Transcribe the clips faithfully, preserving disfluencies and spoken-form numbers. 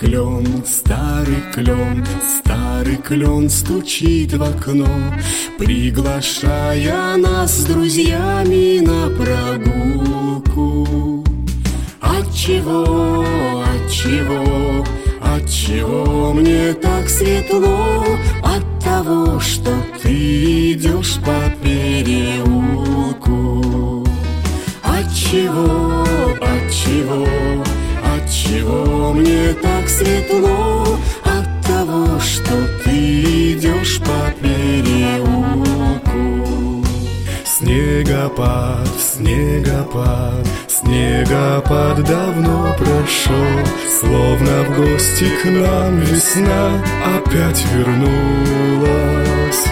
клен, старый клен, старый клен стучит в окно, приглашая нас с друзьями на прогулку. Отчего, отчего, отчего мне так светло? От того, что ты идешь по переулку. Отчего, отчего, отчего мне так светло? От того, что ты идешь по переулку. Снегопад, снегопад, снегопад давно прошел, словно в гости к нам весна опять вернулась.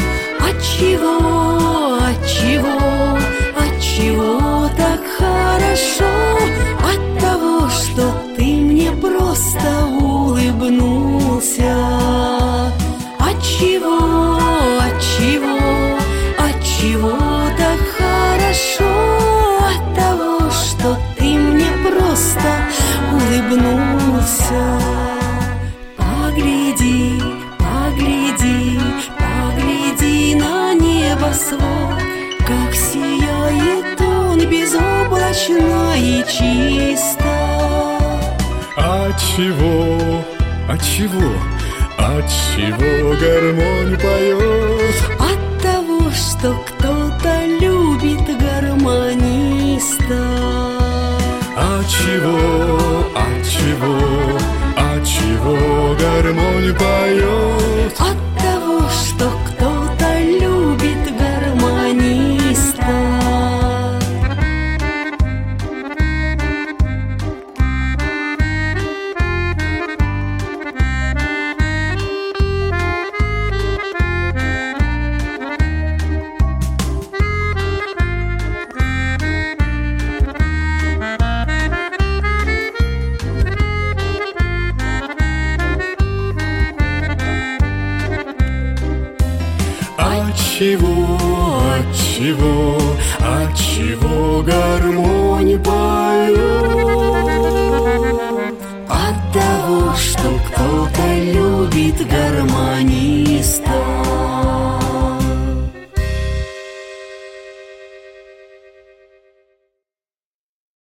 Отчего, отчего, отчего так хорошо? От того, что ты мне просто улыбнулся. Отчего, отчего, отчего так хорошо? От того, что ты мне просто улыбнулся. Погляди, погляди, погляди на небосвод, как сияет он безоблачно и чисто. Отчего, отчего, отчего гармонь поет? От того, что кто-то любит гармониста. Отчего, отчего, отчего гармонь поет? От того, что кто-то любит гармониста. Отчего, отчего, отчего гармонь поет? От того, что кто-то любит гармониста.